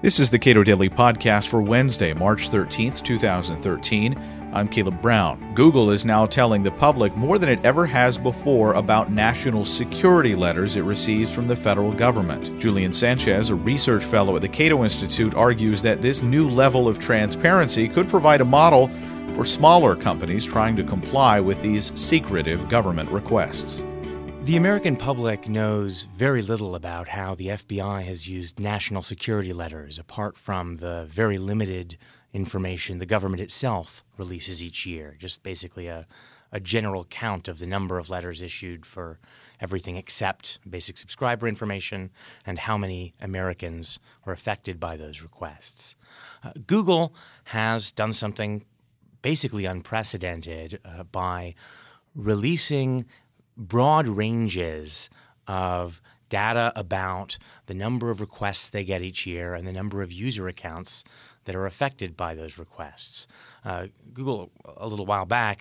This is the Cato Daily Podcast for Wednesday, March 13th, 2013. I'm Caleb Brown. Google is now telling the public more than it ever has before about national security letters it receives from the federal government. Julian Sanchez, a research fellow at the Cato Institute, argues that this new level of transparency could provide a model for smaller companies trying to comply with these secretive government requests. The American public knows very little about how the FBI has used national security letters, apart from the very limited information the government itself releases each year, just basically a general count of the number of letters issued for everything except basic subscriber information and how many Americans were affected by those requests. Google has done something basically unprecedented by releasing broad ranges of data about the number of requests they get each year and the number of user accounts that are affected by those requests. Google, a little while back,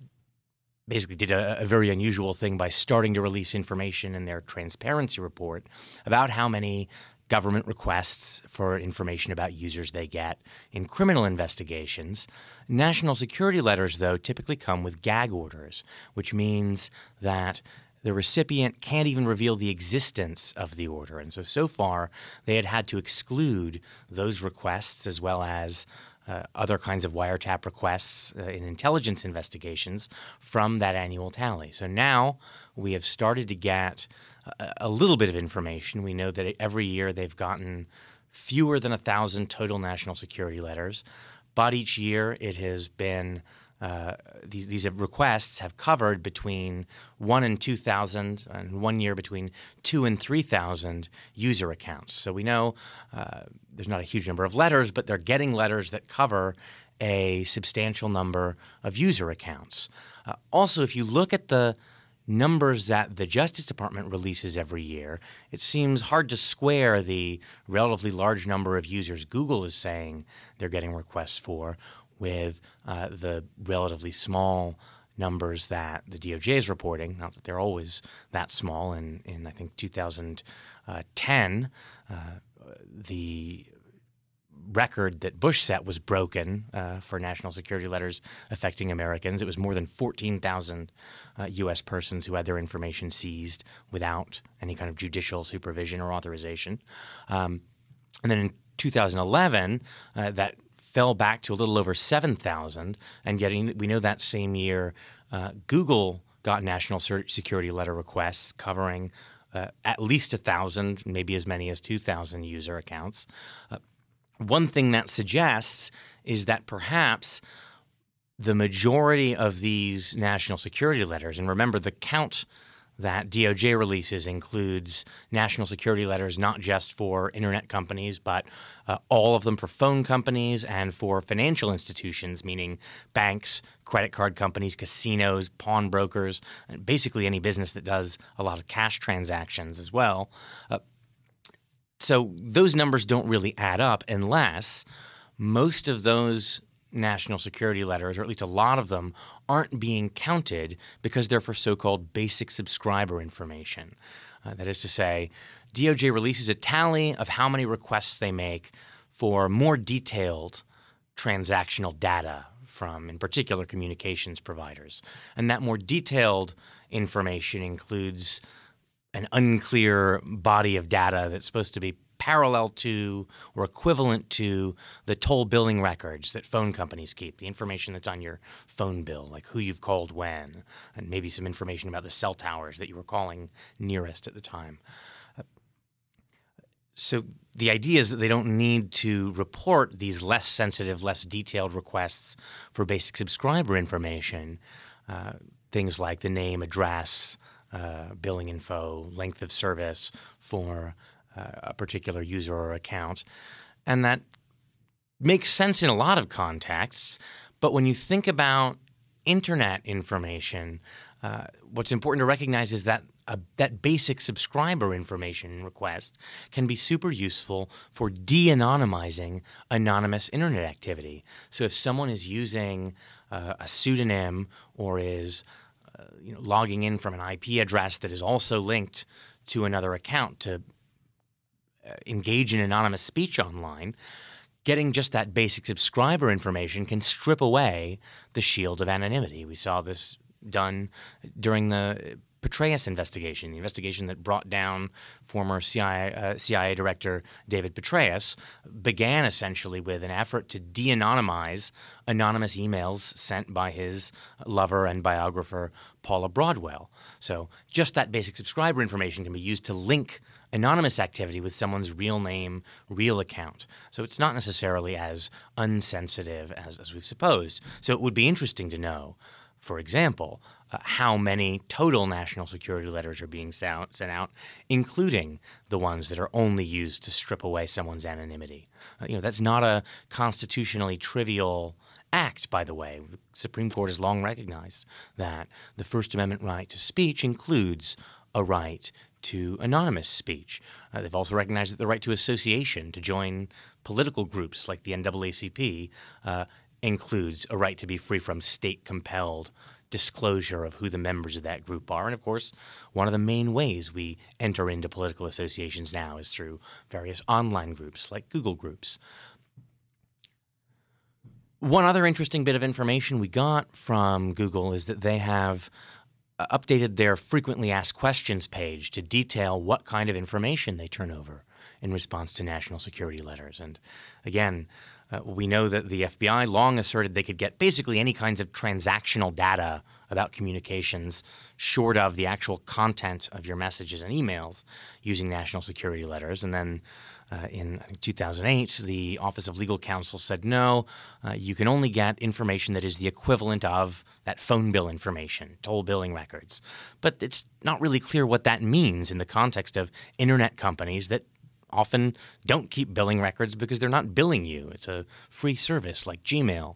basically did a very unusual thing by starting to release information in their transparency report about how many government requests for information about users they get in criminal investigations. National security letters, though, typically come with gag orders, which means that the recipient can't even reveal the existence of the order. And so far, they had to exclude those requests as well as other kinds of wiretap requests in intelligence investigations from that annual tally. So now we have started to get a little bit of information. We know that every year they've gotten fewer than 1,000 total national security letters, but each year it has been these requests have covered between 1,000 and 2,000, and 1 year between 2,000 and 3,000 user accounts. So we know there's not a huge number of letters, but they're getting letters that cover a substantial number of user accounts. Also, if you look at the numbers that the Justice Department releases every year, it seems hard to square the relatively large number of users Google is saying they're getting requests for with the relatively small numbers that the DOJ is reporting. Not that they're always that small. In I think 2010, the record that Bush set was broken for national security letters affecting Americans. It was more than 14,000 U.S. persons who had their information seized without any kind of judicial supervision or authorization. And then in 2011, that fell back to a little over 7,000. And yet we know that same year, Google got national security letter requests covering at least 1,000, maybe as many as 2,000 user accounts. One thing that suggests is that perhaps the majority of these national security letters, and remember the count that DOJ releases includes national security letters not just for internet companies, but all of them for phone companies and for financial institutions, meaning banks, credit card companies, casinos, pawnbrokers, and basically any business that does a lot of cash transactions as well. So those numbers don't really add up unless most of those national security letters, or at least a lot of them, aren't being counted because they're for so-called basic subscriber information. That is to say, DOJ releases a tally of how many requests they make for more detailed transactional data from, in particular, communications providers. And that more detailed information includes an unclear body of data that's supposed to be parallel to or equivalent to the toll billing records that phone companies keep, the information that's on your phone bill, like who you've called when, and maybe some information about the cell towers that you were calling nearest at the time. So the idea is that they don't need to report these less sensitive, less detailed requests for basic subscriber information, things like the name, address, billing info, length of service for a particular user or account. And that makes sense in a lot of contexts. But when you think about internet information, what's important to recognize is that that basic subscriber information request can be super useful for de-anonymizing anonymous internet activity. So if someone is using a pseudonym or is logging in from an IP address that is also linked to another account to engage in anonymous speech online, getting just that basic subscriber information can strip away the shield of anonymity. We saw this done during the Petraeus investigation, the investigation that brought down former CIA Director David Petraeus, began essentially with an effort to de-anonymize anonymous emails sent by his lover and biographer Paula Broadwell. So just that basic subscriber information can be used to link anonymous activity with someone's real name, real account. So it's not necessarily as unsensitive as we've supposed. So it would be interesting to know, for example, how many total national security letters are being sent out, including the ones that are only used to strip away someone's anonymity. That's not a constitutionally trivial act, by the way. The Supreme Court has long recognized that the First Amendment right to speech includes a right to anonymous speech. They've also recognized that the right to association, to join political groups like the NAACP, includes a right to be free from state-compelled disclosure of who the members of that group are. And, of course, one of the main ways we enter into political associations now is through various online groups like Google Groups. One other interesting bit of information we got from Google is that they have updated their frequently asked questions page to detail what kind of information they turn over in response to national security letters. And again, we know that the FBI long asserted they could get basically any kinds of transactional data about communications short of the actual content of your messages and emails using national security letters. And then in I think 2008, the Office of Legal Counsel said, no, you can only get information that is the equivalent of that phone bill information, toll billing records. But it's not really clear what that means in the context of internet companies that often don't keep billing records because they're not billing you. It's a free service like Gmail.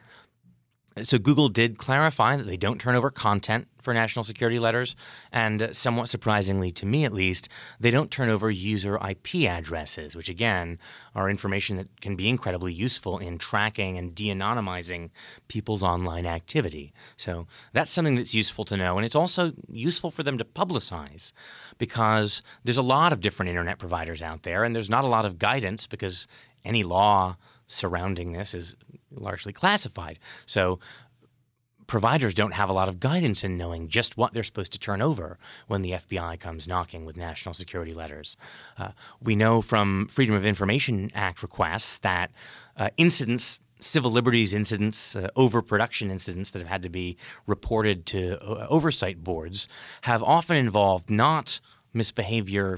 So Google did clarify that they don't turn over content for national security letters, and somewhat surprisingly to me at least, they don't turn over user IP addresses, which again are information that can be incredibly useful in tracking and de-anonymizing people's online activity. So that's something that's useful to know, and it's also useful for them to publicize because there's a lot of different internet providers out there, and there's not a lot of guidance because any law surrounding this is largely classified. So providers don't have a lot of guidance in knowing just what they're supposed to turn over when the FBI comes knocking with national security letters. We know from Freedom of Information Act requests that incidents, civil liberties incidents, overproduction incidents that have had to be reported to oversight boards have often involved not misbehavior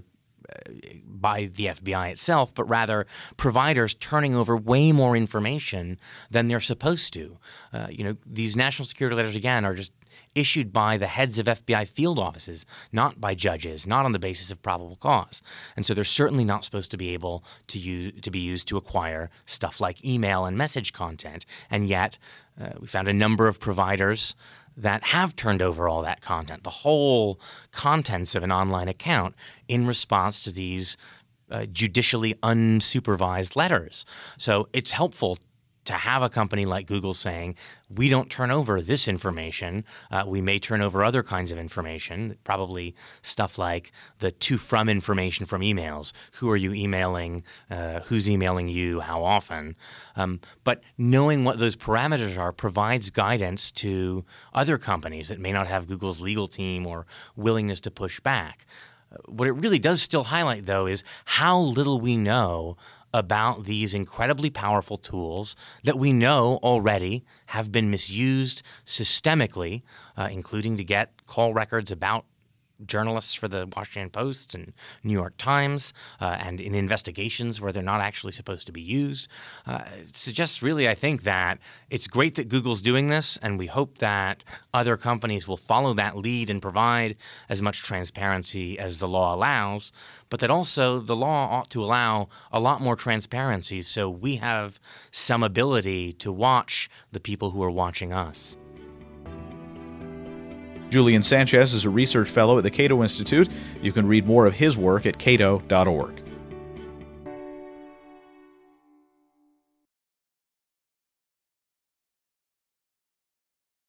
by the FBI itself, but rather providers turning over way more information than they're supposed to. These national security letters, again, are just issued by the heads of FBI field offices, not by judges, not on the basis of probable cause. And so they're certainly not supposed to be able to be used to acquire stuff like email and message content. And yet we found a number of providers that have turned over all that content, the whole contents of an online account, in response to these judicially unsupervised letters. So it's helpful to have a company like Google saying, we don't turn over this information. We may turn over other kinds of information, probably stuff like the to-from information from emails. Who are you emailing? Who's emailing you? How often? But knowing what those parameters are provides guidance to other companies that may not have Google's legal team or willingness to push back. What it really does still highlight, though, is how little we know about these incredibly powerful tools that we know already have been misused systemically, including to get call records about journalists for the Washington Post and New York Times, and in investigations where they're not actually supposed to be used. It suggests really, I think, that it's great that Google's doing this, and we hope that other companies will follow that lead and provide as much transparency as the law allows, but that also the law ought to allow a lot more transparency so we have some ability to watch the people who are watching us. Julian Sanchez is a research fellow at the Cato Institute. You can read more of his work at cato.org.